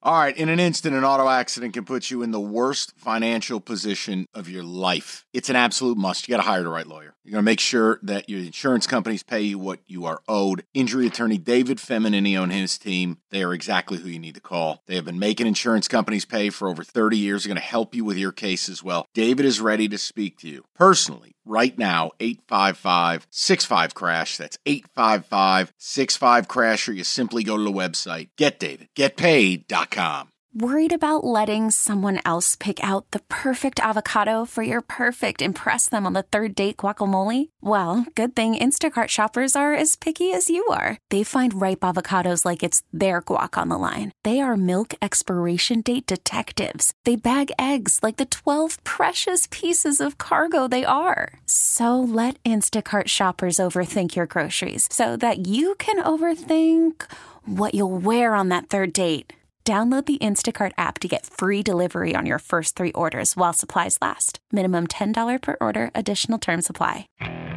All right, in an instant, an auto accident can put you in the worst financial position of your life. It's an absolute must. You got to hire the right lawyer. You're going to make sure that your insurance companies pay you what you are owed. Injury attorney David Feminini and his team, they are exactly who you need to call. They have been making insurance companies pay for over 30 years. They're going to help you with your case as well. David is ready to speak to you personally. Right now, 855-65-CRASH. That's 855-65-CRASH, or you simply go to the website, getdavidgetpaid.com. Worried about letting someone else pick out the perfect avocado for your perfect impress them on the third date guacamole? Well, good thing Instacart shoppers are as picky as you are. They find ripe avocados like it's their guac on the line. They are milk expiration date detectives. They bag eggs like the 12 precious pieces of cargo they are. So let Instacart shoppers overthink your groceries so that you can overthink what you'll wear on that third date. Download the Instacart app to get free delivery on your first 3 orders while supplies last. Minimum $10 per order. Additional terms apply.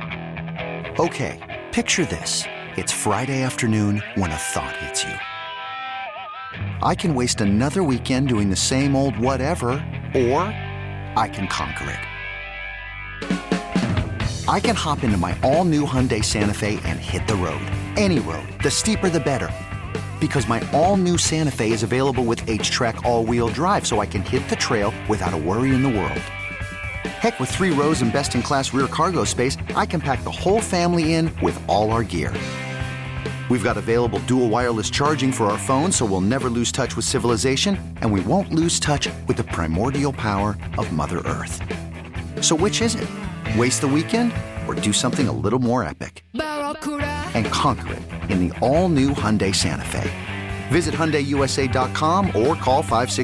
Okay, picture this. It's Friday afternoon when a thought hits you. I can waste another weekend doing the same old whatever, or I can conquer it. I can hop into my all-new Hyundai Santa Fe and hit the road. Any road. The steeper, the better. Because my all-new Santa Fe is available with H-Track all-wheel drive, so I can hit the trail without a worry in the world. Heck, with 3 rows and best-in-class rear cargo space, I can pack the whole family in with all our gear. We've got available dual wireless charging for our phones, so we'll never lose touch with civilization, and we won't lose touch with the primordial power of Mother Earth. So which is it? Waste the weekend or do something a little more epic? And conquer it in the all-new Hyundai Santa Fe. Visit HyundaiUSA.com or call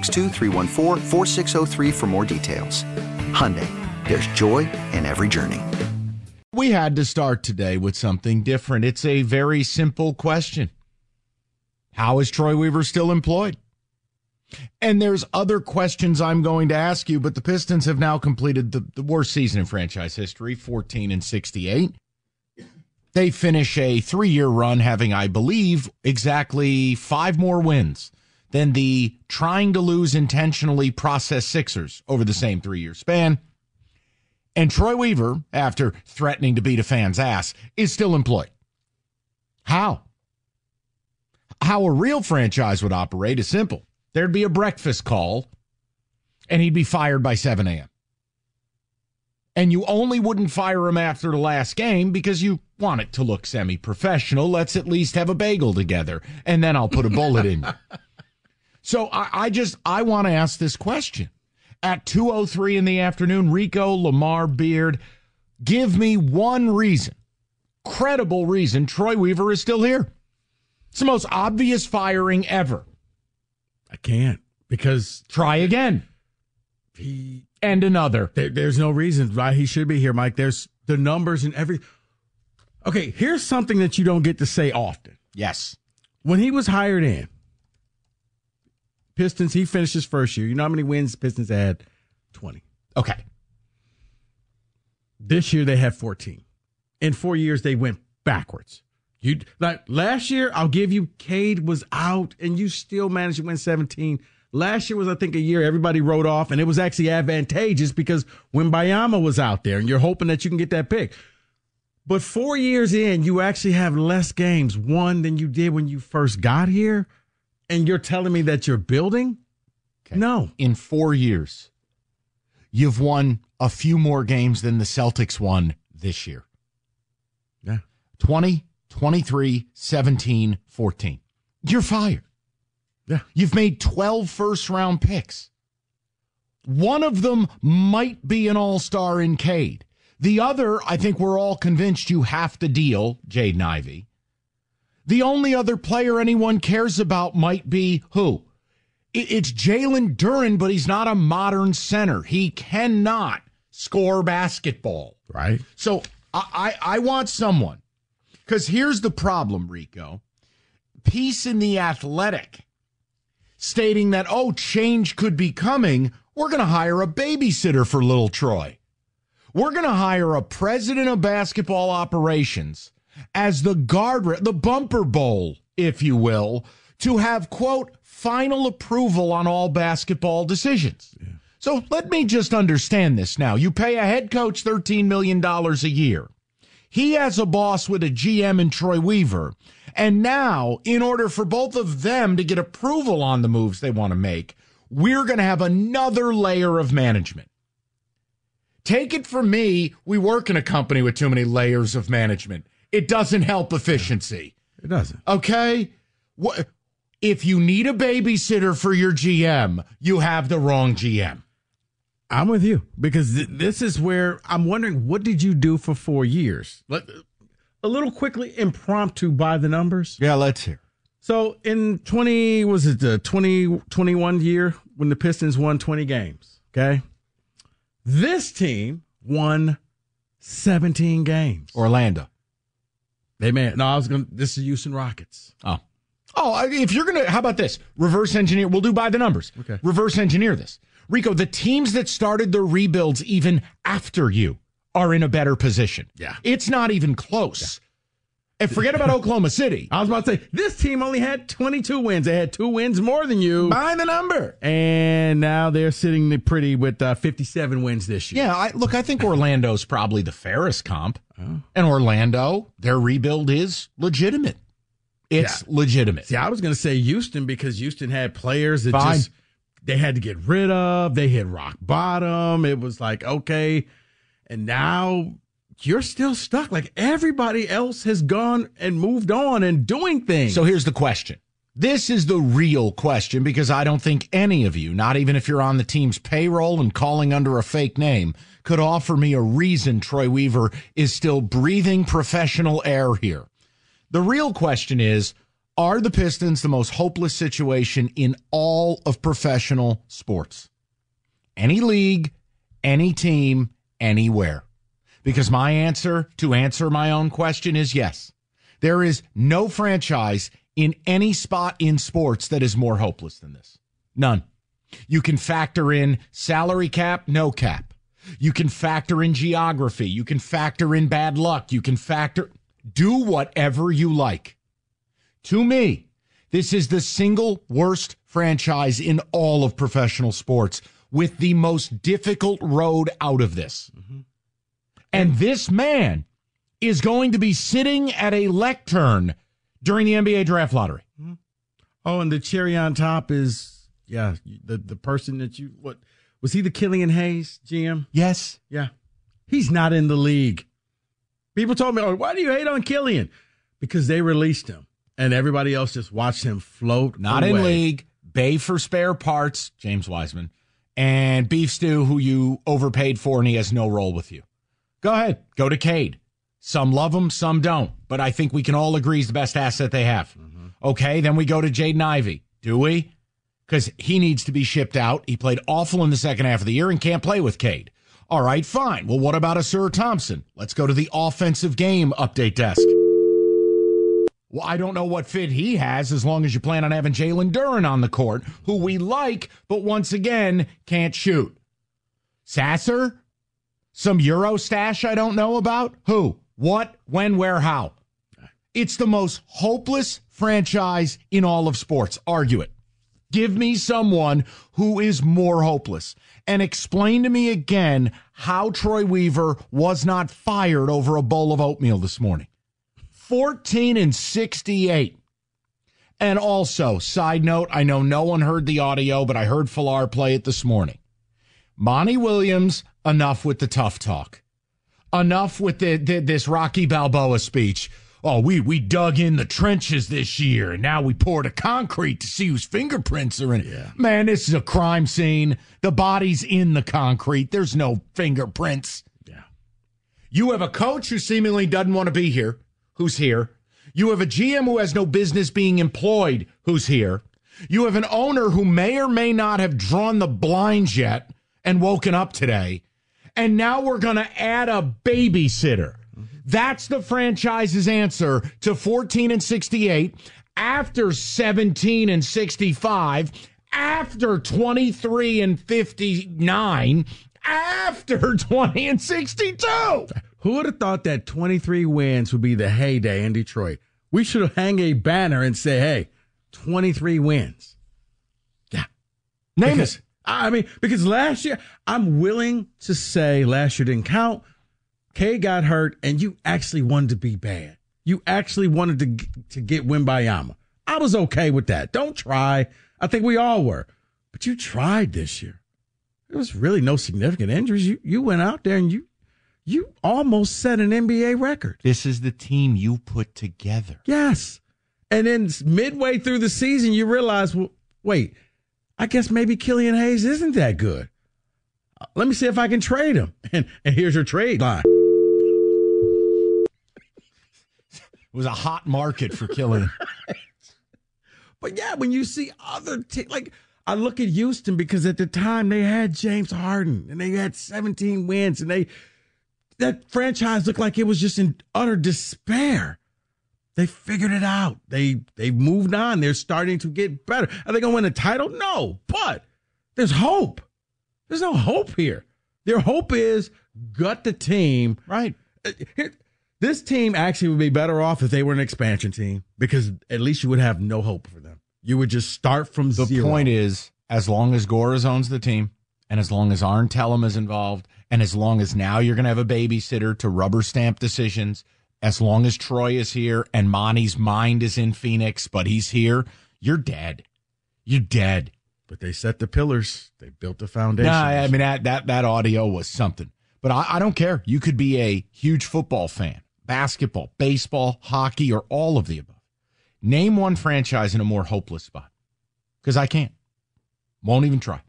562-314-4603 for more details. Hyundai, there's joy in every journey. We had to start today with something different. It's a very simple question. How is Troy Weaver still employed? And there's other questions I'm going to ask you, but the Pistons have now completed the worst season in franchise history, 14-68. They finish a 3-year run having, I believe, exactly 5 more wins than the trying to lose intentionally processed Sixers over the same 3-year span. And Troy Weaver, after threatening to beat a fan's ass, is still employed. How? How a real franchise would operate is simple. There'd be a breakfast call, and he'd be fired by 7 a.m. And you only wouldn't fire him after the last game because you want it to look semi-professional. Let's at least have a bagel together, and then I'll put a bullet in you. So I want to ask this question. At 2:03 in the afternoon, Rico, Lamar, Beard, give me one reason, credible reason, Troy Weaver is still here. It's the most obvious firing ever. I can't, because try again. And another. There's no reason why he should be here, Mike. There's the numbers and everything. Okay, here's something that you don't get to say often. Yes. When he was hired in, Pistons, he finished his first year. You know how many wins the Pistons had? 20. Okay. This year they had 14. In 4 years, they went backwards. Last year, I'll give you, Cade was out, and you still managed to win 17. Last year was, I think, a year everybody wrote off, and it was actually advantageous because when Bayama was out there, and you're hoping that you can get that pick. But 4 years in, you actually have less games won than you did when you first got here, and you're telling me that you're building? Okay. No. In 4 years, you've won a few more games than the Celtics won this year. Yeah. 20, 23, 17, 14. You're fired. Yeah. You've made 12 first-round picks. One of them might be an all-star in Cade. The other, I think we're all convinced you have to deal, Jaden Ivey. The only other player anyone cares about might be who? It's Jalen Duren, but he's not a modern center. He cannot score basketball. Right. So I want someone. Because here's the problem, Rico. Piece in The Athletic stating that, change could be coming. We're going to hire a babysitter for little Troy. We're going to hire a president of basketball operations as the guardrail, the bumper bowl, if you will, to have, quote, final approval on all basketball decisions. Yeah. So let me just understand this now. You pay a head coach $13 million a year. He has a boss with a GM in Troy Weaver. And now, in order for both of them to get approval on the moves they want to make, we're going to have another layer of management. Take it from me, we work in a company with too many layers of management. It doesn't help efficiency. It doesn't. Okay? If you need a babysitter for your GM, you have the wrong GM. I'm with you, because this is where I'm wondering, what did you do for 4 years? A little quickly, impromptu by the numbers. Yeah, let's hear. So in the 2021 year when the Pistons won 20 games, okay? This team won 17 games. Orlando. This is Houston Rockets. Oh, if you're going to, how about this? Reverse engineer. We'll do by the numbers. Okay. Reverse engineer this. Rico, the teams that started their rebuilds even after you are in a better position. Yeah. It's not even close. Yeah. And forget about Oklahoma City. I was about to say, this team only had 22 wins. They had 2 wins more than you. By the number. And now they're sitting pretty with 57 wins this year. Yeah, I think Orlando's probably the fairest comp. Oh. And Orlando, their rebuild is legitimate. It's legitimate. See, I was going to say Houston, because Houston had players that they had to get rid of. They hit rock bottom. It was like, okay. And now you're still stuck. Like, everybody else has gone and moved on and doing things. So here's the question. This is the real question, because I don't think any of you, not even if you're on the team's payroll and calling under a fake name, could offer me a reason Troy Weaver is still breathing professional air here. The real question is, are the Pistons the most hopeless situation in all of professional sports? Any league, any team, anywhere. Because my answer to answer my own question is yes. There is no franchise in any spot in sports that is more hopeless than this. None. You can factor in salary cap, no cap. You can factor in geography. You can factor in bad luck. You can do whatever you like. To me, this is the single worst franchise in all of professional sports, with the most difficult road out of this. Mm-hmm. And this man is going to be sitting at a lectern during the NBA draft lottery. Mm-hmm. Oh, and the cherry on top is, the person that was he the Killian Hayes GM? Yes. Yeah. He's not in the league. People told me, why do you hate on Killian? Because they released him, and everybody else just watched him float Not away. in league. Bay for spare parts, James Wiseman, and Beef Stew, who you overpaid for, and he has no role with you. Go ahead. Go to Cade. Some love him, some don't. But I think we can all agree he's the best asset they have. Mm-hmm. Okay, then we go to Jaden Ivey. Do we? Because he needs to be shipped out. He played awful in the second half of the year and can't play with Cade. All right, fine. Well, what about Asur Thompson? Let's go to the offensive game update desk. Well, I don't know what fit he has as long as you plan on having Jalen Duren on the court, who we like, but once again, can't shoot. Sasser? Some Euro stash I don't know about? Who? What? When? Where? How? It's the most hopeless franchise in all of sports. Argue it. Give me someone who is more hopeless. And explain to me again how Troy Weaver was not fired over a bowl of oatmeal this morning. 14-68. And also, side note, I know no one heard the audio, but I heard Falar play it this morning. Monty Williams, enough with the tough talk. Enough with this Rocky Balboa speech. Oh, we dug in the trenches this year, and now we poured a concrete to see whose fingerprints are in it. Yeah. Man, this is a crime scene. The body's in the concrete. There's no fingerprints. Yeah. You have a coach who seemingly doesn't want to be here, who's here. You have a GM who has no business being employed, who's here. You have an owner who may or may not have drawn the blinds yet and woken up today. And now we're going to add a babysitter. That's the franchise's answer to 14-68, after 17-65, after 23-59, after 20-62. Who would have thought that 23 wins would be the heyday in Detroit? We should hang a banner and say, hey, 23 wins. Yeah. Name it. Because last year, I'm willing to say last year didn't count. K got hurt, and you actually wanted to be bad. You actually wanted to get Wembayama. I was okay with that. Don't try. I think we all were. But you tried this year. There was really no significant injuries. You went out there and you almost set an NBA record. This is the team you put together. Yes. And then midway through the season, you realize, well, wait, I guess maybe Killian Hayes isn't that good. Let me see if I can trade him. And here's your trade line. It was a hot market for Killian. But yeah, when you see other teams, like I look at Houston because at the time they had James Harden and they had 17 wins and that franchise looked like it was just in utter despair. They figured it out. They moved on. They're starting to get better. Are they going to win a title? No, but there's hope. There's no hope here. Their hope is gut the team. Right. This team actually would be better off if they were an expansion team because at least you would have no hope for them. You would just start from zero. The point is, as long as Goras owns the team and as long as Arn Tellem is involved and as long as now you're going to have a babysitter to rubber stamp decisions, as long as Troy is here and Monty's mind is in Phoenix, but he's here, you're dead. You're dead. But they set the pillars. They built the foundation. Nah, I mean, that audio was something. But I don't care. You could be a huge football fan, basketball, baseball, hockey, or all of the above. Name one franchise in a more hopeless spot. Because I can't. Won't even try.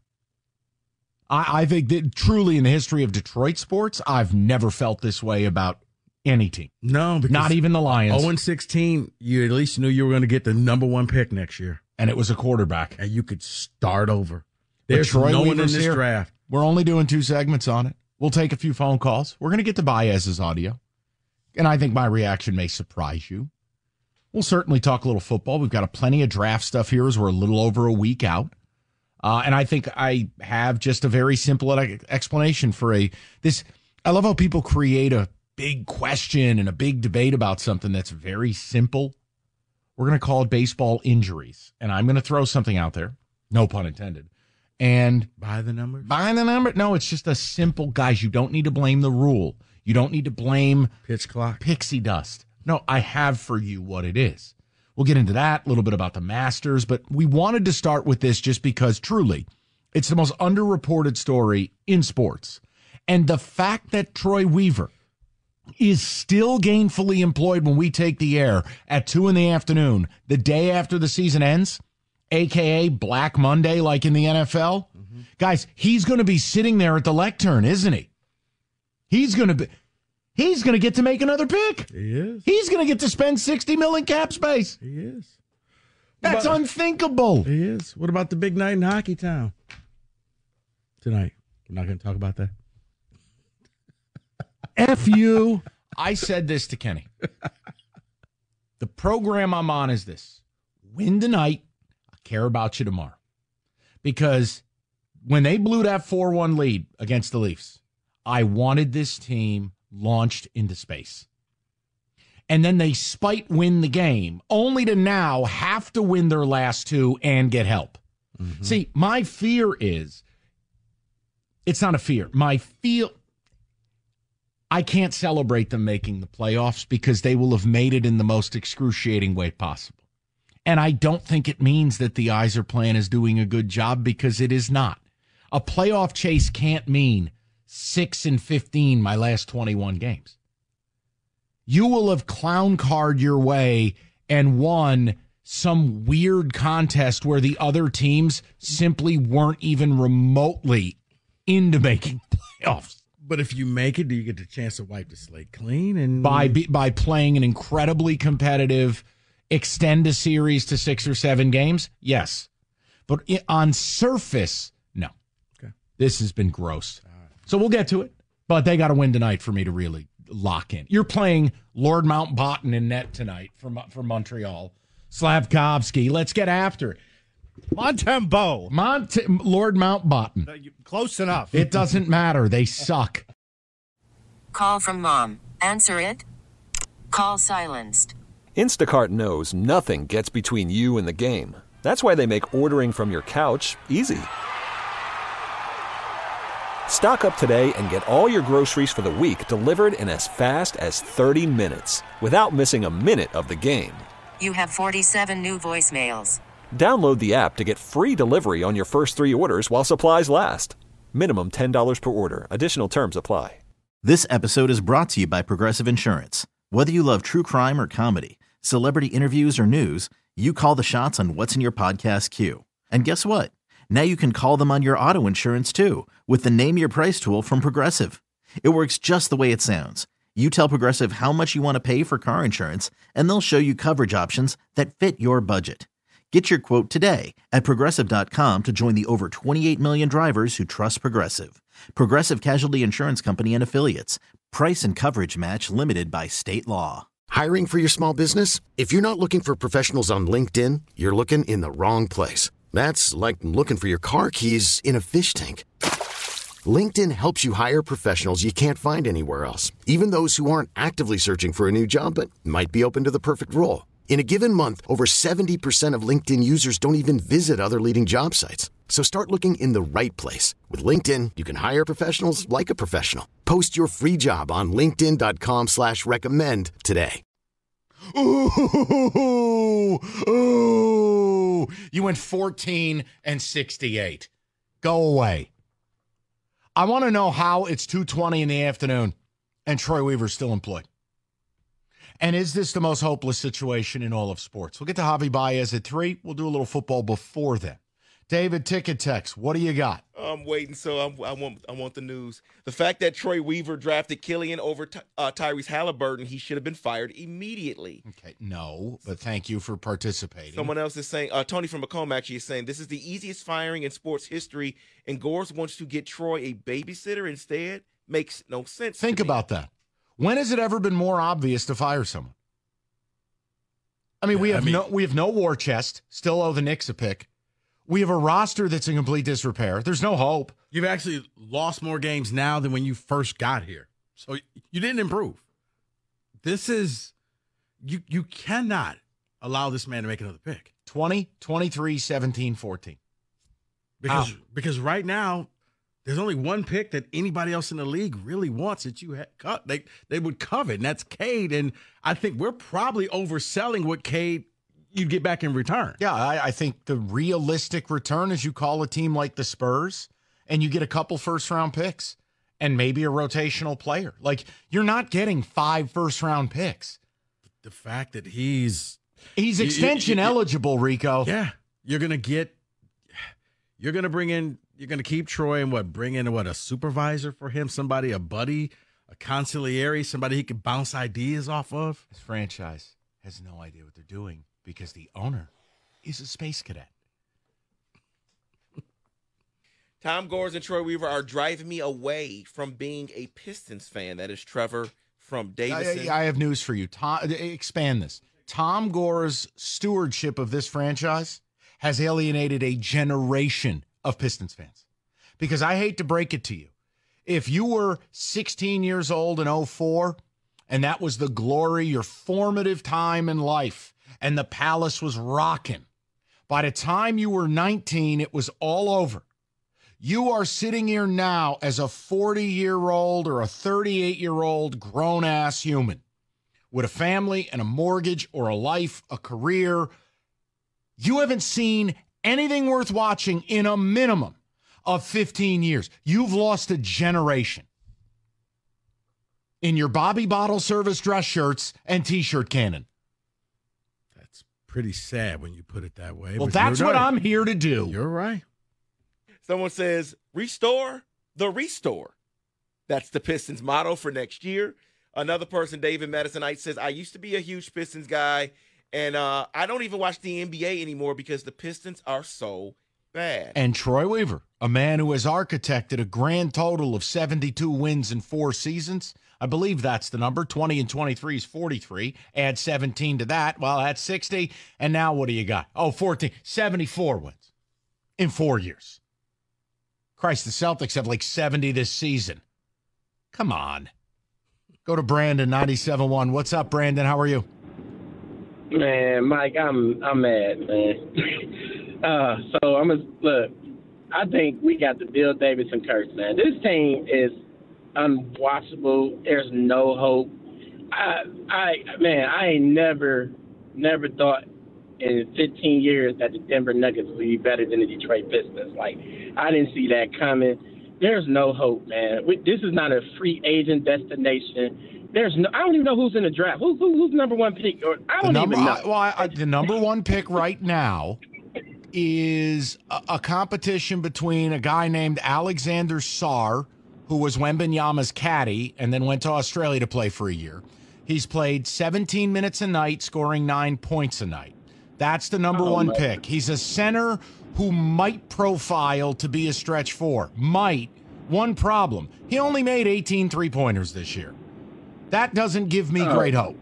I think that truly in the history of Detroit sports, I've never felt this way about any team. No, because not even the Lions. 0-16, you at least knew you were going to get the number one pick next year. And it was a quarterback. And you could start over. There's Troy no one in Weaver's this here. draft. We're only doing 2 segments on it. We'll take a few phone calls. We're going to get to Baez's audio. And I think my reaction may surprise you. We'll certainly talk a little football. We've got plenty of draft stuff here as we're a little over a week out. And I think I have just a very simple explanation for this. I love how people create a big question and a big debate about something that's very simple. We're going to call it baseball injuries. And I'm going to throw something out there. No pun intended. And by the number? No, it's just a simple, guys, you don't need to blame the rule. You don't need to blame pitch clock, pixie dust. No, I have for you what it is. We'll get into that, a little bit about the Masters, but we wanted to start with this just because truly it's the most underreported story in sports. And the fact that Troy Weaver is still gainfully employed when we take the air at 2 p.m, the day after the season ends, a.k.a. Black Monday like in the NFL. Mm-hmm. Guys, he's going to be sitting there at the lectern, isn't he? He's going to get to make another pick. He is. He's going to get to spend $60 million in cap space. He is. That's unthinkable. He is. What about the big night in Hockey Town tonight? We're not going to talk about that. F you. I said this to Kenny. The program I'm on is this. Win tonight. I care about you tomorrow. Because when they blew that 4-1 lead against the Leafs, I wanted this team launched into space. And then they spite win the game, only to now have to win their last 2 and get help. Mm-hmm. See, my fear is, it's not a fear. I can't celebrate them making the playoffs because they will have made it in the most excruciating way possible. And I don't think it means that the Yzer plan is doing a good job because it is not. A playoff chase can't mean 6-15 my last 21 games. You will have clown card your way and won some weird contest where the other teams simply weren't even remotely into making playoffs. But if you make it, do you get the chance to wipe the slate clean? And by playing an incredibly competitive, extend a series to 6 or 7 games? Yes. But on surface, no. Okay. This has been gross. So we'll get to it. But they got to win tonight for me to really lock in. You're playing Lord Mountbatten in net tonight from Montreal. Slavkovsky. Let's get after it. Montembeault. Lord Mountbatten. Close enough. It doesn't matter. They suck. Call from mom. Answer it. Call silenced. Instacart knows nothing gets between you and the game. That's why they make ordering from your couch easy. Stock up today and get all your groceries for the week delivered in as fast as 30 minutes without missing a minute of the game. You have 47 new voicemails. Download the app to get free delivery on your first 3 orders while supplies last. Minimum $10 per order. Additional terms apply. This episode is brought to you by Progressive Insurance. Whether you love true crime or comedy, celebrity interviews or news, you call the shots on what's in your podcast queue. And guess what? Now you can call them on your auto insurance too with the Name Your Price tool from Progressive. It works just the way it sounds. You tell Progressive how much you want to pay for car insurance, and they'll show you coverage options that fit your budget. Get your quote today at Progressive.com to join the over 28 million drivers who trust Progressive. Progressive Casualty Insurance Company and Affiliates. Price and coverage match limited by state law. Hiring for your small business? If you're not looking for professionals on LinkedIn, you're looking in the wrong place. That's like looking for your car keys in a fish tank. LinkedIn helps you hire professionals you can't find anywhere else, even those who aren't actively searching for a new job but might be open to the perfect role. In a given month, over 70% of LinkedIn users don't even visit other leading job sites. So start looking in the right place. With LinkedIn, you can hire professionals like a professional. Post your free job on linkedin.com/recommend today. Ooh, ooh. You went 14-68. Go away. I want to know how it's 2:20 in the afternoon and Troy Weaver's still employed. And is this the most hopeless situation in all of sports? We'll get to Javi Baez at 3. We'll do a little football before then. David Ticket Text, what do you got? I'm waiting, so I want the news. The fact that Troy Weaver drafted Killian over Tyrese Halliburton, he should have been fired immediately. Okay, no, but thank you for participating. Someone else is saying, Tony from Macomb actually is saying, this is the easiest firing in sports history, and Gores wants to get Troy a babysitter instead? Makes no sense. Think about that. When has it ever been more obvious to fire someone? I mean, we have no war chest, still owe the Knicks a pick. We have a roster that's in complete disrepair. There's no hope. You've actually lost more games now than when you first got here. So you didn't improve. This is you cannot allow this man to make another pick. 20, 23, 17, 14. Because right now, there's only one pick that anybody else in the league really wants that they would covet, and that's Cade. And I think we're probably overselling what Cade you'd get back in return. Yeah, I think the realistic return is you call a team like the Spurs and you get a couple first-round picks and maybe a rotational player. Like, you're not getting 5 first-round picks. The fact that he's extension eligible, Rico. Yeah, you're going to keep Troy and bring in a supervisor for him, somebody, a buddy, a consigliere, somebody he can bounce ideas off of. This franchise has no idea what they're doing because the owner is a space cadet. Tom Gores and Troy Weaver are driving me away from being a Pistons fan. That is Trevor from Davidson. I have news for you. Expand this. Tom Gores' stewardship of this franchise has alienated a generation of Pistons fans. Because I hate to break it to you. If you were 16 years old in 2004, and that was the glory, your formative time in life, and the Palace was rocking, by the time you were 19, it was all over. You are sitting here now as a 40-year-old or a 38-year-old grown-ass human with a family and a mortgage or a life, a career. You haven't seen anything worth watching in a minimum of 15 years. You've lost a generation in your Bobby Bottle Service dress shirts and T-shirt cannon. That's pretty sad when you put it that way. Well, that's what I'm here to do. You're right. Someone says, restore the restore. That's the Pistons motto for next year. Another person, David Madisonite, says, I used to be a huge Pistons guy, and I don't even watch the NBA anymore because the Pistons are so bad. And Troy Weaver, a man who has architected a grand total of 72 wins in 4 seasons. I believe that's the number. 20 and 23 is 43. Add 17 to that. Well, that's 60. And now what do you got? 14. 74 wins in 4 years. Christ, the Celtics have like 70 this season. Come on. Go to Brandon, 97.1. What's up, Brandon? How are you? Man, Mike, I'm mad, man. So I'm gonna look. I think we got the Bill Davidson curse, man. This team is unwatchable. There's no hope. I ain't never thought in 15 years that the Denver Nuggets would be better than the Detroit Pistons. Like, I didn't see that coming. There's no hope, man. This is not a free agent destination. I don't even know who's in the draft. Who's number one pick? I don't even know. The number one pick right now is a competition between a guy named Alexander Sarr, who was Wembanyama's caddy and then went to Australia to play for a year. He's played 17 minutes a night, scoring 9 points a night. That's the number one pick. He's a center who might profile to be a stretch four. Might. One problem. He only made 18 three-pointers this year. That doesn't give me great hope.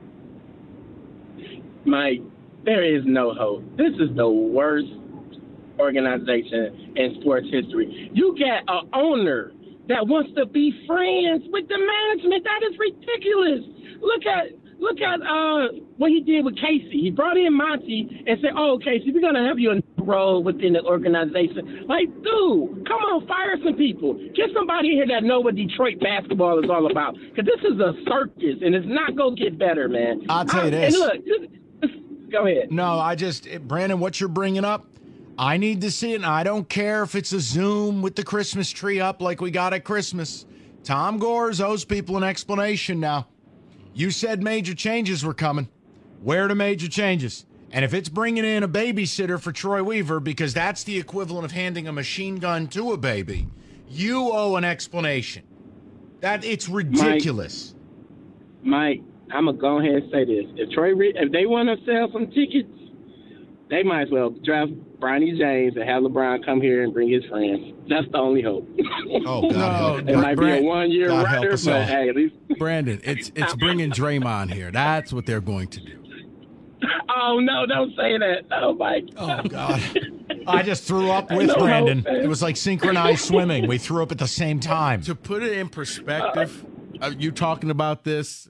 Mike, there is no hope. This is the worst organization in sports history. You got an owner that wants to be friends with the management. That is ridiculous. Look at what he did with Casey. He brought in Monty and said, "Oh, Casey, we're gonna have you a role within the organization." Like, dude, come on, fire some people. Get somebody here that know what Detroit basketball is all about. Because this is a circus, and it's not gonna get better, man. I'll tell you this. And look, go ahead. No, Brandon, what you're bringing up, I need to see it, and I don't care if it's a Zoom with the Christmas tree up like we got at Christmas. Tom Gores owes people an explanation now. You said major changes were coming. Where are the major changes? And if it's bringing in a babysitter for Troy Weaver, because that's the equivalent of handing a machine gun to a baby, you owe an explanation. It's ridiculous. Mike, I'm going to go ahead and say this. If they want to sell some tickets, they might as well draft Bronny James and have LeBron come here and bring his friends. That's the only hope. Oh, God. It might be a one-year rider, but hey, at least. Brandon, it's bringing Draymond here. That's what they're going to do. Oh, no, don't say that. Oh, Mike. Oh, God. I just threw up with Brandon. It was like synchronized swimming. We threw up at the same time. To put it in perspective, you talking about this,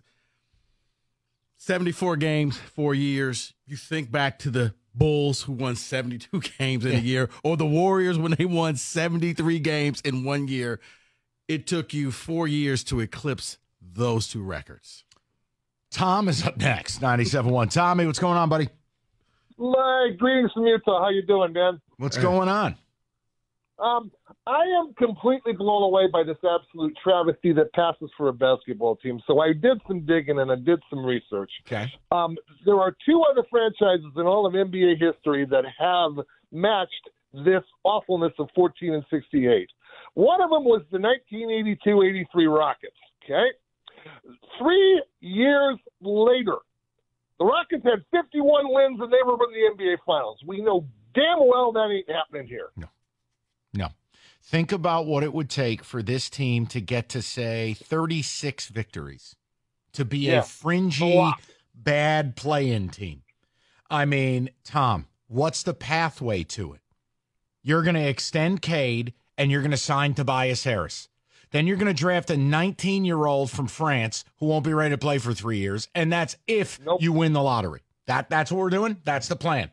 74 games, 4 years. You think back to the Bulls who won 72 games in a year, or the Warriors when they won 73 games in 1 year. It took you 4 years to eclipse those two records. Tom is up next, 97.1. Tommy, what's going on, buddy? Mike, greetings from Utah. How you doing, man? What's going on? I am completely blown away by this absolute travesty that passes for a basketball team. So I did some digging and I did some research. Okay. There are two other franchises in all of NBA history that have matched this awfulness of 14 and 68. One of them was the 1982-83 Rockets. Okay. 3 years later, the Rockets had 51 wins and they were in the NBA Finals. We know damn well that ain't happening here. No. Think about what it would take for this team to get to, say, 36 victories, to be a fringy, bad play-in team. I mean, Tom, what's the pathway to it? You're going to extend Cade, and you're going to sign Tobias Harris. Then you're going to draft a 19-year-old from France who won't be ready to play for 3 years, and that's if you win the lottery. That's what we're doing? That's the plan.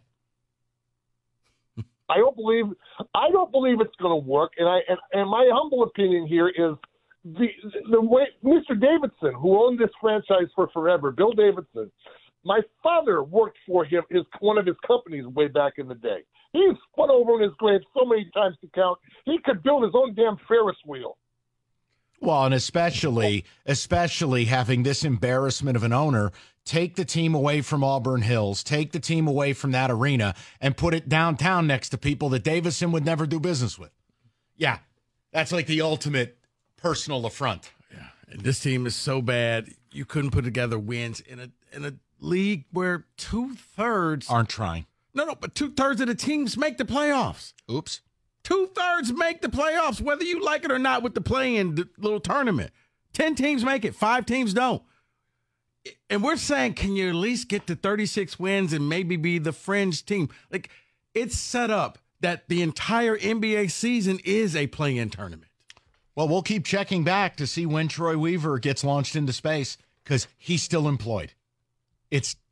I don't believe it's going to work, and my humble opinion here is the way Mr. Davidson, who owned this franchise for forever, Bill Davidson. My father worked for him, one of his companies way back in the day. He's spun over in his grave so many times to count. He could build his own damn Ferris wheel. Well, and especially having this embarrassment of an owner take the team away from Auburn Hills, take the team away from that arena, and put it downtown next to people that Davison would never do business with. Yeah, that's like the ultimate personal affront. Yeah, and this team is so bad you couldn't put together wins in a league where 2/3 aren't trying. No, but 2/3 of the teams make the playoffs. Oops. 2/3 make the playoffs, whether you like it or not, with the play-in little tournament. 10 teams make it, 5 teams don't. And we're saying, can you at least get to 36 wins and maybe be the fringe team? Like, it's set up that the entire NBA season is a play-in tournament. Well, we'll keep checking back to see when Troy Weaver gets launched into space because he's still employed. It's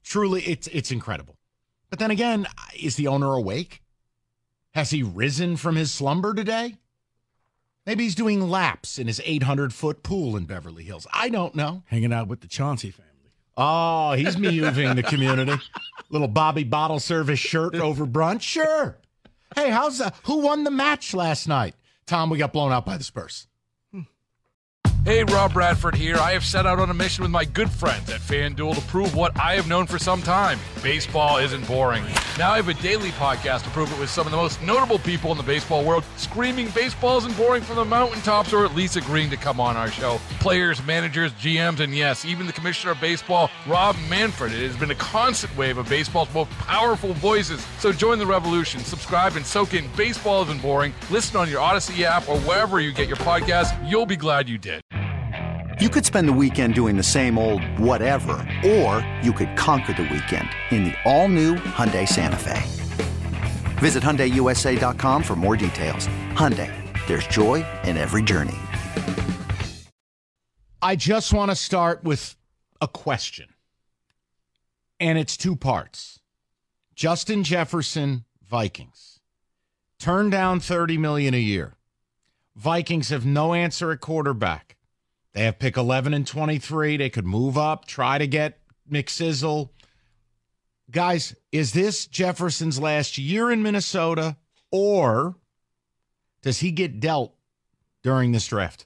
Truly, it's incredible. But then again, is the owner awake? Has he risen from his slumber today? Maybe he's doing laps in his 800-foot pool in Beverly Hills. I don't know. Hanging out with the Chauncey family. Oh, he's moving the community. Little Bobby Bottle Service shirt over brunch. Sure. Hey, who won the match last night? Tom, we got blown out by the Spurs. Hey, Rob Bradford here. I have set out on a mission with my good friends at FanDuel to prove what I have known for some time. Baseball isn't boring. Now I have a daily podcast to prove it with some of the most notable people in the baseball world, screaming baseball isn't boring from the mountaintops, or at least agreeing to come on our show. Players, managers, GMs, and yes, even the commissioner of baseball, Rob Manfred. It has been a constant wave of baseball's most powerful voices. So join the revolution. Subscribe and soak in Baseball Isn't Boring. Listen on your Odyssey app or wherever you get your podcasts. You'll be glad you did. You could spend the weekend doing the same old whatever, or you could conquer the weekend in the all-new Hyundai Santa Fe. Visit HyundaiUSA.com for more details. Hyundai, there's joy in every journey. I just want to start with a question, and it's two parts. Justin Jefferson, Vikings. Turn down $30 million a year. Vikings have no answer at quarterback. They have pick 11 and 23. They could move up, try to get McSizzle. Guys, is this Jefferson's last year in Minnesota, or does he get dealt during this draft?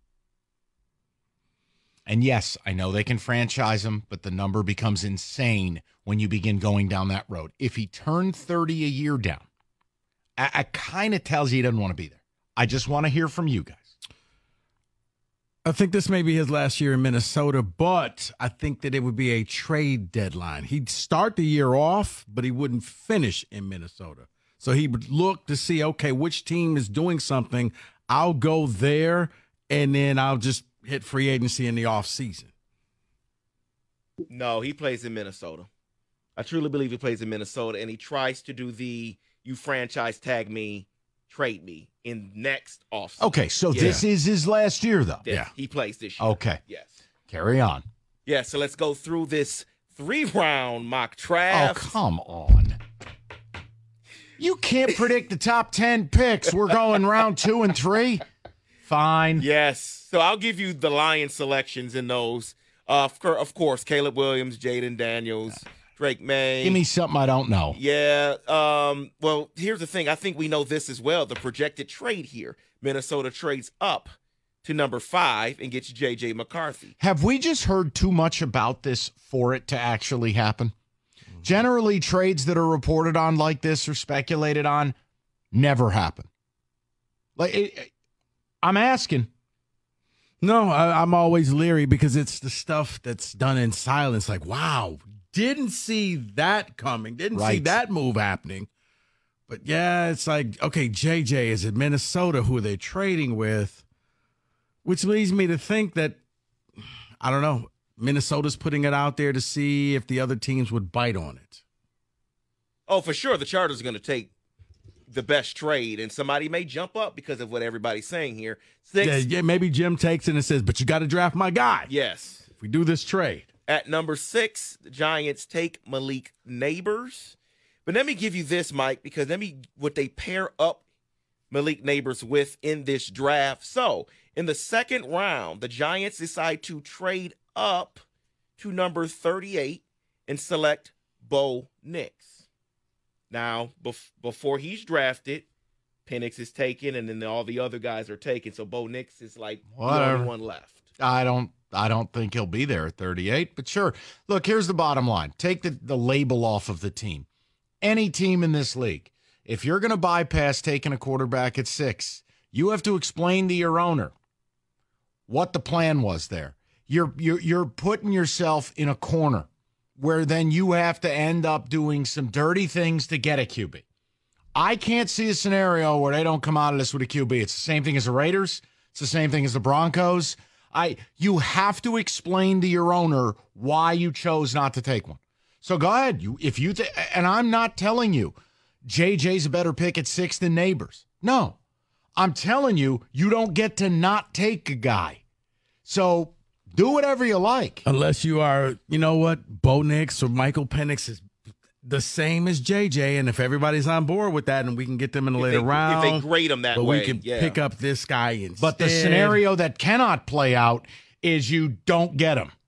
And yes, I know they can franchise him, but the number becomes insane when you begin going down that road. If he turned 30 a year down, I kind of tells you he doesn't want to be there. I just want to hear from you guys. I think this may be his last year in Minnesota, but I think that it would be a trade deadline. He'd start the year off, but he wouldn't finish in Minnesota. So he would look to see, okay, which team is doing something. I'll go there, and then I'll just hit free agency in the offseason. No, he plays in Minnesota. I truly believe he plays in Minnesota, and he tries to do the you franchise tag me, trade me in next offseason. Okay, so this is his last year, though. Yeah. He plays this year. Okay. Yes. Carry on. Yeah, so let's go through this 3-round mock draft. Oh, come on. You can't predict the top 10 picks. We're going round 2 and 3. Fine. Yes. So I'll give you the Lions selections in those. Of course, Caleb Williams, Jaden Daniels, Drake May. Give me something I don't know. Yeah. Well, here's the thing. I think we know this as well. The projected trade here. Minnesota trades up to number 5 and gets J.J. McCarthy. Have we just heard too much about this for it to actually happen? Generally, trades that are reported on like this or speculated on never happen. I'm asking. No, I'm always leery because it's the stuff that's done in silence. Like, wow, didn't see that coming. Didn't see that move happening. But, yeah, it's like, okay, JJ is in Minnesota. Who are they trading with? Which leads me to think that, I don't know, Minnesota's putting it out there to see if the other teams would bite on it. Oh, for sure. The Chargers are going to take the best trade, and somebody may jump up because of what everybody's saying here. 6. Yeah, maybe Jim takes it and says, but you got to draft my guy. Yes. If we do this trade. At number 6, the Giants take Malik Neighbors. But let me give you this, Mike, because what they pair up Malik Neighbors with in this draft. So, in the second round, the Giants decide to trade up to number 38 and select Bo Nix. Now, before he's drafted, Penix is taken, and then all the other guys are taken. So Bo Nix is like the only one left. I don't think he'll be there at 38, but sure. Look, here's the bottom line. Take the label off of the team. Any team in this league, if you're going to bypass taking a quarterback at 6, you have to explain to your owner what the plan was there. You're putting yourself in a corner where then you have to end up doing some dirty things to get a QB. I can't see a scenario where they don't come out of this with a QB. It's the same thing as the Raiders. It's the same thing as the Broncos. You have to explain to your owner why you chose not to take one. So go ahead. And I'm not telling you JJ's a better pick at 6 than Neighbors. No. I'm telling you, you don't get to not take a guy. So Do whatever you like. Unless you are, you know what, Bo Nix or Michael Penix is the same as JJ, and if everybody's on board with that and we can get them in the later round. If they grade them that way. We can pick up this guy instead. But the scenario that cannot play out is you don't get him.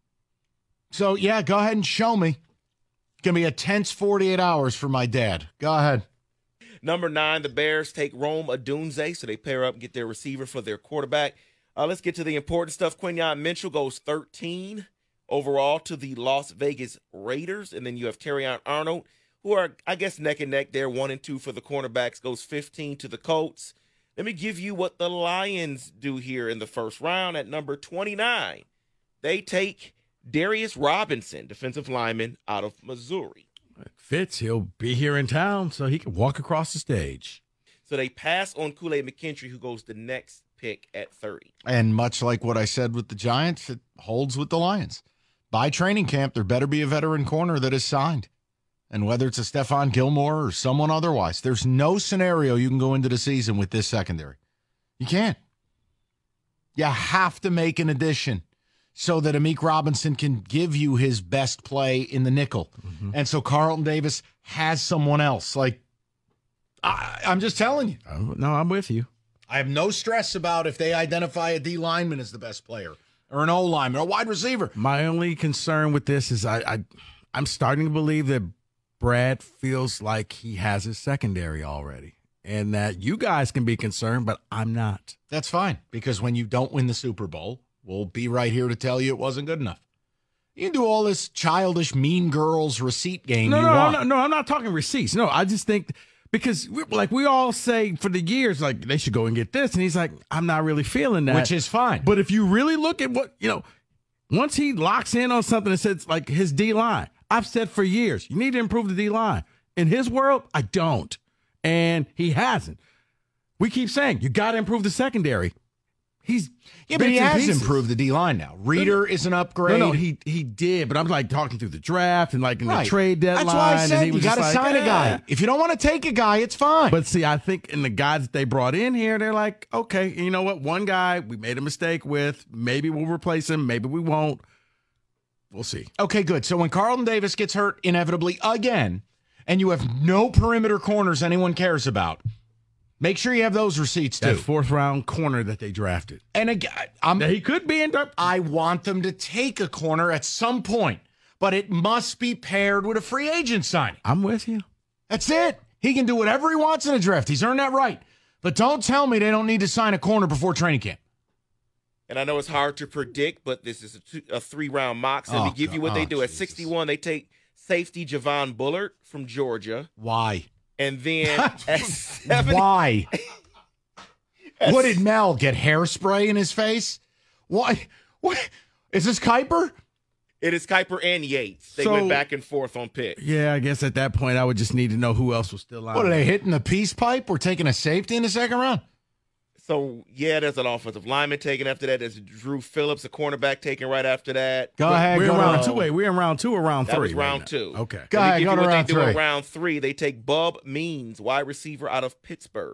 So, yeah, go ahead and show me. It's going to be a tense 48 hours for my dad. Go ahead. Number 9, the Bears take Rome Odunze, so they pair up and get their receiver for their quarterback. Let's get to the important stuff. Quinyon Mitchell goes 13 overall to the Las Vegas Raiders. And then you have Terrion Arnold, who are, I guess, neck and neck there, 1 and 2 for the cornerbacks, goes 15 to the Colts. Let me give you what the Lions do here in the first round at number 29. They take Darius Robinson, defensive lineman out of Missouri. Fitz, he'll be here in town, so he can walk across the stage. So they pass on Kool-Aid McKinstry, who goes the next pick at 30. And much like what I said with the Giants, it holds with the Lions. By training camp, there better be a veteran corner that is signed. And whether it's a Stephon Gilmore or someone otherwise, there's no scenario you can go into the season with this secondary. You can't. You have to make an addition so that Amik Robinson can give you his best play in the nickel. Mm-hmm. And so Carlton Davis has someone else. Like, I'm just telling you. No, I'm with you. I have no stress about if they identify a D lineman as the best player or an O lineman or a wide receiver. My only concern with this is I'm starting to believe that Brad feels like he has his secondary already and that you guys can be concerned, but I'm not. That's fine, because when you don't win the Super Bowl, we'll be right here to tell you it wasn't good enough. You can do all this childish Mean Girls receipt game you want. No, I'm not talking receipts. No, I just think because we all say for the years, like, they should go and get this. And he's like, I'm not really feeling that. Which is fine. But if you really look at what, once he locks in on something that says like his D-line, I've said for years, you need to improve the D-line. In his world, I don't. And he hasn't. We keep saying, you got to improve the secondary. But he has improved the D-line now. Reader is an upgrade. No, he did, but I'm like talking through the draft and like in the trade deadline. That's why I said you got to sign a guy. If you don't want to take a guy, it's fine. But see, I think in the guys that they brought in here, they're like, okay, you know what? One guy we made a mistake with. Maybe we'll replace him. Maybe we won't. We'll see. Okay, good. So when Carlton Davis gets hurt inevitably again, and you have no perimeter corners anyone cares about, make sure you have those receipts, too. That fourth-round corner that they drafted. And again, he could be in. I want them to take a corner at some point, but it must be paired with a free agent signing. I'm with you. That's it. He can do whatever he wants in a draft. He's earned that right. But don't tell me they don't need to sign a corner before training camp. And I know it's hard to predict, but this is a 3-round mock. So let me give you what they do. At 61, they take safety Javon Bullard from Georgia. Why? And then at 70, why? What did Mel get? Hairspray in his face? Why? What is this? Kuiper? It is Kuiper and Yates. They went back and forth on picks. Yeah, I guess at that point I would just need to know who else was still on. What are they hitting the peace pipe? We're taking a safety in the second round. So there's an offensive lineman taken after that. There's Drew Phillips, a cornerback, taken right after that. Go ahead. We're in round 2. Wait, we're in round 2 or round 3? That was round 2. Okay. Go ahead. Go to round 3. In round 3, they take Bub Means, wide receiver out of Pittsburgh.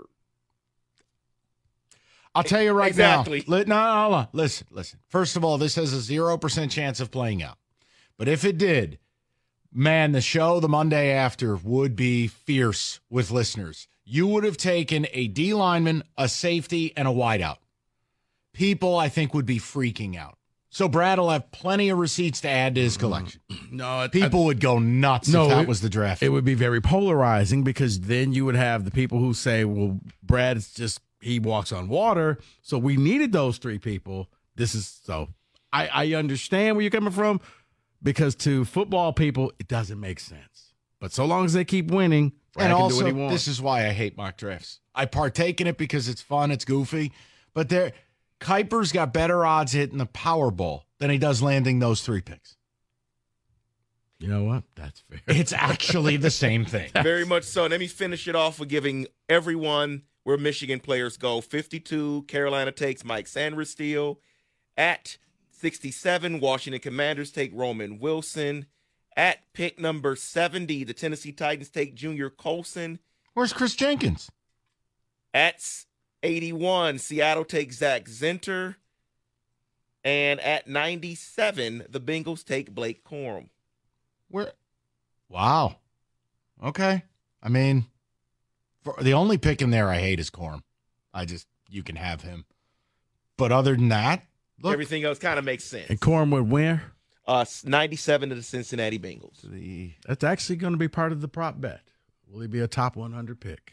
I'll tell you right exactly. now. No. Listen. First of all, this has a 0% chance of playing out. But if it did, man, the show the Monday after would be fierce with listeners. You would have taken a D lineman, a safety, and a wideout. People, I think, would be freaking out. So Brad will have plenty of receipts to add to his collection. People would go nuts if that was the draft. It would be very polarizing because then you would have the people who say, well, Brad's just, he walks on water. So we needed those 3 people. I understand where you're coming from because to football people, it doesn't make sense. But so long as they keep winning, Brad and can also, do what he wants. This is why I hate mock drafts. I partake in it because it's fun, it's goofy, but Kuiper's got better odds hitting the Powerball than he does landing those 3 picks. You know what? That's fair. It's actually the same thing. Very much so. Let me finish it off with giving everyone where Michigan players go. 52, Carolina takes Mike Sandersteele. At 67, Washington Commanders take Roman Wilson. At pick number 70, the Tennessee Titans take Junior Colson. Where's Chris Jenkins? At 81, Seattle takes Zach Zinter. And at 97, the Bengals take Blake Corum. Wow. Okay. I mean, the only pick in there I hate is Corum. You can have him. But other than that, look. Everything else kind of makes sense. And Corum would win? 97 to the Cincinnati Bengals. That's actually going to be part of the prop bet. Will he be a top 100 pick?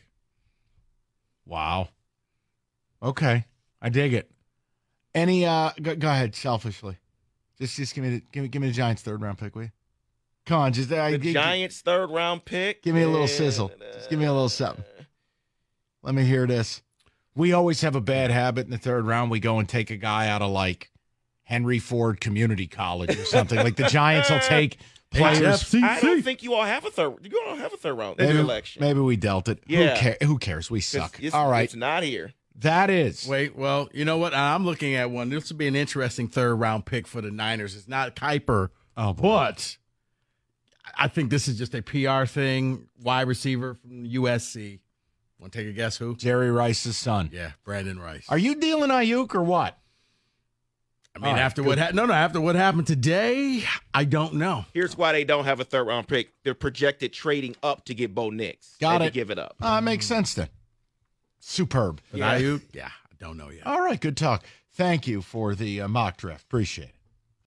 Wow. Okay. I dig it. Any go ahead, selfishly. Just give me the Giants' third-round pick, will you? Come on, just the Giants' third-round pick. Give me a little sizzle. Just give me a little something. Let me hear this. We always have a bad habit in the third round. We go and take a guy out of like Henry Ford Community College or something. Like the Giants will take players. I don't think you all have a third. You don't have a third round election. Maybe we dealt it. Yeah. Who cares? We suck. It's, all right. It's not here. That is. Wait, well, you know what? I'm looking at one. This would be an interesting third-round pick for the Niners. It's not Kuiper, but I think this is just a PR thing. Wide receiver from USC. Want to take a guess who? Jerry Rice's son. Yeah, Brandon Rice. Are you dealing Ayuk or what? I mean, after what happened today, I don't know. Here's why they don't have a third-round pick. They're projected trading up to get Bo Nix. Got it. To give it up. Makes sense then. Superb. Yeah. Ayuk? Yeah, I don't know yet. All right, good talk. Thank you for the mock draft. Appreciate it.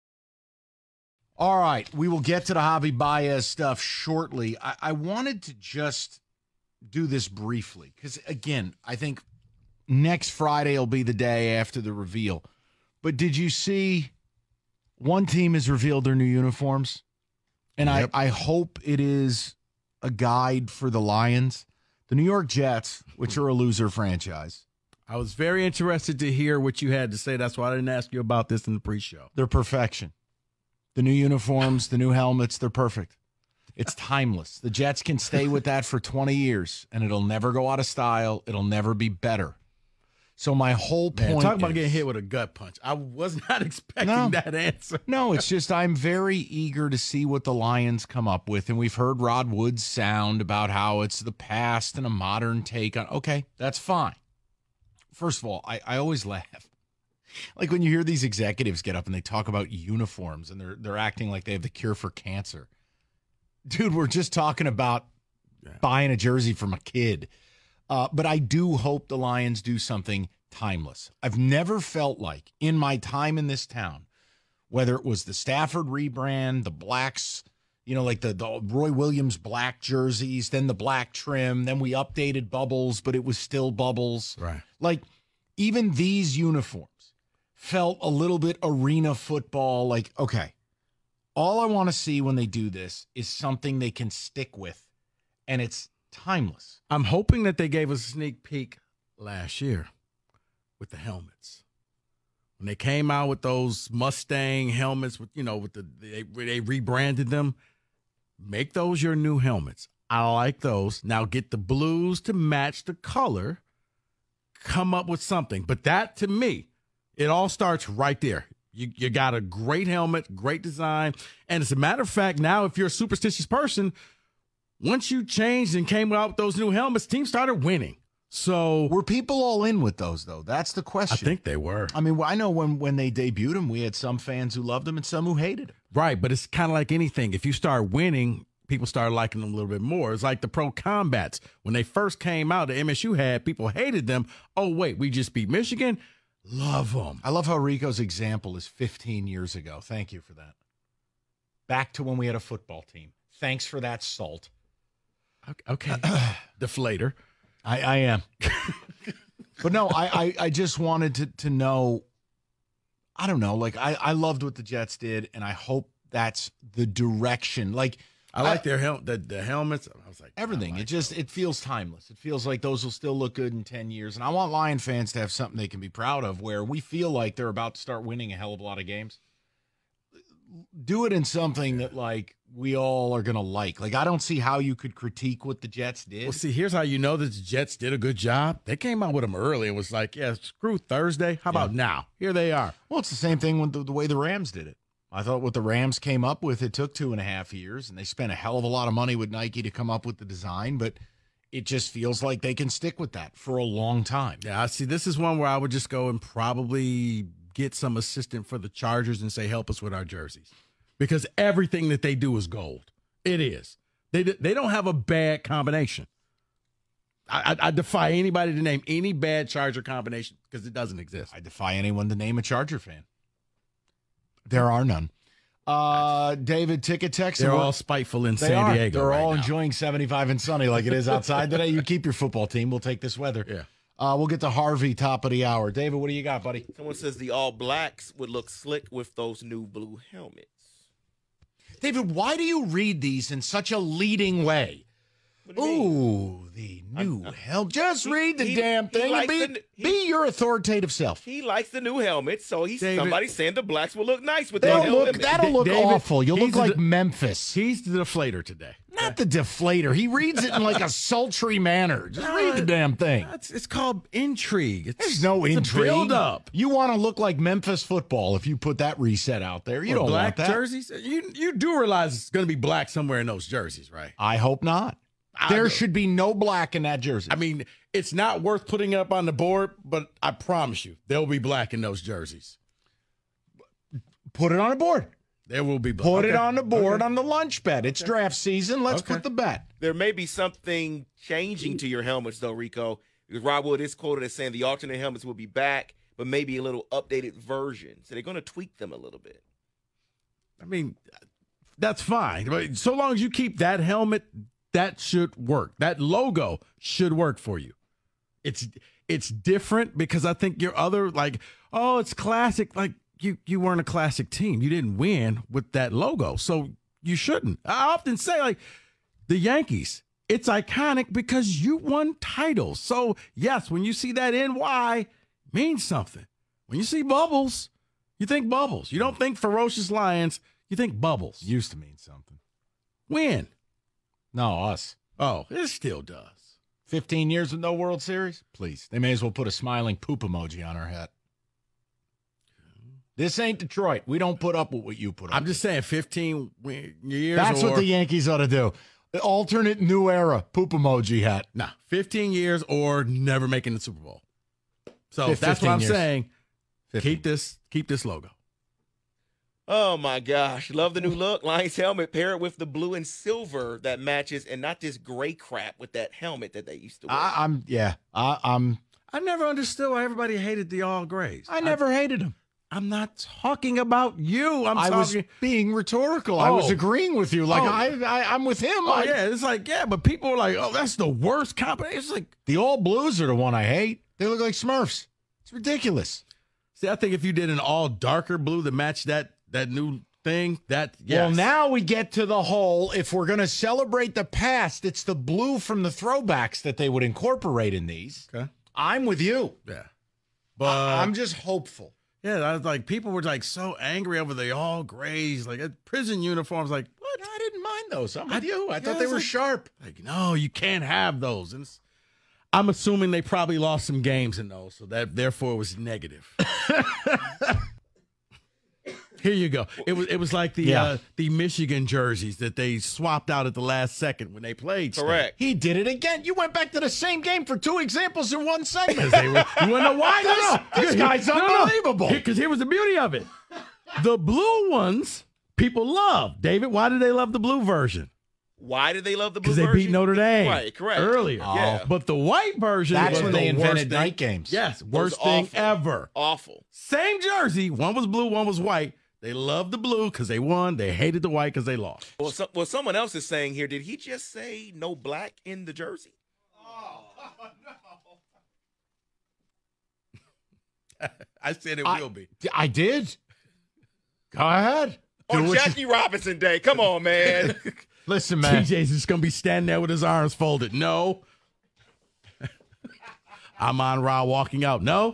All right, we will get to the Javi Baez stuff shortly. I wanted to just do this briefly because, again, I think next Friday will be the day after the reveal. But did you see one team has revealed their new uniforms? And yep. I hope it is a guide for the Lions. The New York Jets, which are a loser franchise. I was very interested to hear what you had to say. That's why I didn't ask you about this in the pre-show. They're perfection. The new uniforms, the new helmets, they're perfect. It's timeless. The Jets can stay with that for 20 years, and it'll never go out of style. It'll never be better. So my whole point talk about getting hit with a gut punch. I was not expecting that answer. No, it's just I'm very eager to see what the Lions come up with. And we've heard Rod Wood's sound about how it's the past and a modern take on. Okay, that's fine. First of all, I always laugh. Like when you hear these executives get up and they talk about uniforms and they're acting like they have the cure for cancer. Dude, we're just talking about buying a jersey from a kid. But I do hope the Lions do something timeless. I've never felt like in my time in this town, whether it was the Stafford rebrand, the blacks, like the Roy Williams black jerseys, then the black trim, then we updated Bubbles, but it was still Bubbles. Right. Like even these uniforms felt a little bit arena football. Like, okay, all I want to see when they do this is something they can stick with, and it's timeless. I'm hoping that they gave us a sneak peek last year with the helmets. When they came out with those Mustang helmets, they rebranded them. Make those your new helmets. I like those. Now get the blues to match the color. Come up with something. But that, to me, it all starts right there. You got a great helmet, great design. And as a matter of fact, now if you're a superstitious person, once you changed and came out with those new helmets, teams started winning. So were people all in with those, though? That's the question. I think they were. I mean, I know when they debuted them, we had some fans who loved them and some who hated them. Right, but it's kind of like anything. If you start winning, people start liking them a little bit more. It's like the Pro Combats. When they first came out, the MSU had, people hated them. Oh, wait, we just beat Michigan? Love them. I love how Rico's example is 15 years ago. Thank you for that. Back to when we had a football team. Thanks for that, Salt. Okay. Deflator. I am. But no, I just wanted to know, I don't know, like I loved what the Jets did, and I hope that's the direction. Like I like their the helmets. I was like everything. It feels timeless. It feels like those will still look good in 10 years. And I want Lion fans to have something they can be proud of where we feel like they're about to start winning a hell of a lot of games. Do it in something that like we all are going to like. Like I don't see how you could critique what the Jets did. Well, see, here's how you know that the Jets did a good job. They came out with them early and was like, yeah, screw Thursday. How about now? Here they are. Well, it's the same thing with the way the Rams did it. I thought what the Rams came up with, it took 2.5 years, and they spent a hell of a lot of money with Nike to come up with the design, but it just feels like they can stick with that for a long time. Yeah, see, this is one where I would just go and probably get some assistant for the Chargers and say, help us with our jerseys. Because everything that they do is gold. It is. They don't have a bad combination. I defy anybody to name any bad Charger combination because it doesn't exist. I defy anyone to name a Charger fan. There are none. David, ticket text. They're all spiteful in San Diego. They're right all now. enjoying 75 and sunny like it is outside today. You keep your football team. We'll take this weather. Yeah. We'll get to Harvey top of the hour. David, what do you got, buddy? Someone says the All Blacks would look slick with those new blue helmets. David, why do you read these in such a leading way? Ooh, the new helmet. Just read the damn thing and be your authoritative self. He likes the new helmet, so David, somebody's saying the Blacks will look nice with that helmet. That'll look David, awful. You'll look like Memphis. He's the deflator today. Not the deflator. He reads it in like a sultry manner. Just read the damn thing. It's called intrigue. There's no intrigue. Build up. You want to look like Memphis football if you put that reset out there. You don't black want that. jerseys. You do realize it's going to be black somewhere in those jerseys, right? I hope not. There should be no black in that jersey. I mean, it's not worth putting up on the board, but I promise you, there'll be black in those jerseys. Put it on the board. There will be black. Put it on the board on the lunch bet. It's draft season. Let's put the bet. There may be something changing to your helmets, though, Rico. Because Rob Wood is quoted as saying the alternate helmets will be back, but maybe a little updated version. So they're going to tweak them a little bit. I mean, that's fine. But so long as you keep that helmet, that should work. That logo should work for you. It's different because I think your other, like, oh, it's classic. Like, you weren't a classic team. You didn't win with that logo, so you shouldn't. I often say, like, the Yankees, it's iconic because you won titles. So, yes, when you see that NY, means something. When you see bubbles, you think bubbles. You don't think ferocious lions. You think bubbles. Used to mean something. When? No, us. Oh, it still does. 15 years with no World Series? Please. They may as well put a smiling poop emoji on our hat. This ain't Detroit. We don't put up with what you put up. I'm just saying 15 years. That's what the Yankees ought to do. The alternate new era poop emoji hat. Nah, 15 years or never making the Super Bowl. So that's what I'm saying. 15. Keep this logo. Oh, my gosh. Love the new look. Lions helmet, pair it with the blue and silver that matches, and not this gray crap with that helmet that they used to wear. I never understood why everybody hated the all grays. I never hated them. I'm not talking about you. I was being rhetorical. I was agreeing with you. Like, I'm with him. Oh, yeah. It's like, yeah, but people are like, oh, that's the worst combination. It's like, the all blues are the one I hate. They look like Smurfs. It's ridiculous. See, I think if you did an all darker blue that matched that new thing, yes. Well, now we get to the whole, if we're going to celebrate the past, it's the blue from the throwbacks that they would incorporate in these. Okay. I'm with you. Yeah. But I'm just hopeful. Yeah, I was like, people were like so angry over the all grays, like prison uniforms. Like, what? I didn't mind those. I'm with you. I thought they were sharp. Like, no, you can't have those. And I'm assuming they probably lost some games in those, so that therefore it was negative. Here you go. It was like the Michigan jerseys that they swapped out at the last second when they played. Correct. He did it again. You went back to the same game for two examples in one segment. You want to know why? This guy's unbelievable. Because here was the beauty of it. The blue ones people love. David, why do they love the blue version? Why did they love the blue version? Because they beat Notre Dame. Right, correct. Earlier. Yeah. But the white version That's when they invented night games. Yes, worst thing ever. Awful. Same jersey. One was blue, one was white. They loved the blue because they won. They hated the white because they lost. Well, someone else is saying here, did he just say no black in the jersey? Oh, no. I said it will be. I did. Go ahead. On Jackie Robinson Day. Come on, man. Listen, man. TJ's just going to be standing there with his arms folded. No. Amon Ra walking out. No.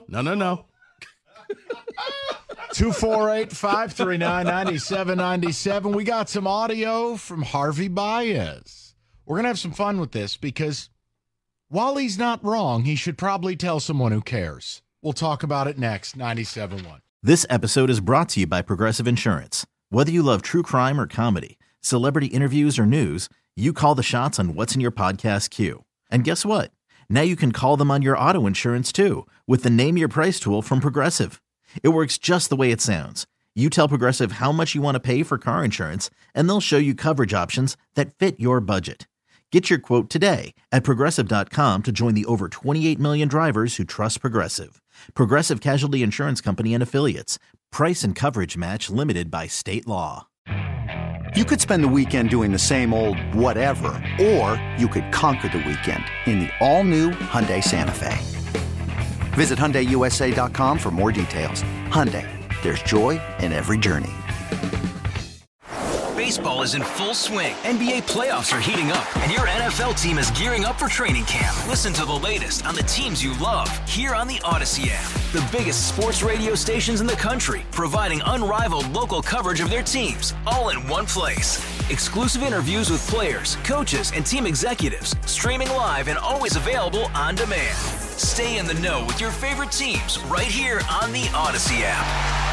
248-539-9797. We got some audio from Harvey Baez. We're going to have some fun with this because while he's not wrong, he should probably tell someone who cares. We'll talk about it next. 97.1. This episode is brought to you by Progressive Insurance. Whether you love true crime or comedy, celebrity interviews or news, you call the shots on what's in your podcast queue. And guess what? Now you can call them on your auto insurance too with the Name Your Price tool from Progressive. It works just the way it sounds. You tell Progressive how much you want to pay for car insurance, and they'll show you coverage options that fit your budget. Get your quote today at Progressive.com to join the over 28 million drivers who trust Progressive. Progressive Casualty Insurance Company and Affiliates. Price and coverage match limited by state law. You could spend the weekend doing the same old whatever, or you could conquer the weekend in the all-new Hyundai Santa Fe. Visit HyundaiUSA.com for more details. Hyundai, there's joy in every journey. Baseball is in full swing. NBA playoffs are heating up, and your NFL team is gearing up for training camp. Listen to the latest on the teams you love here on the Odyssey app. The biggest sports radio stations in the country, providing unrivaled local coverage of their teams, all in one place. Exclusive interviews with players, coaches, and team executives, streaming live and always available on demand. Stay in the know with your favorite teams right here on the Odyssey app.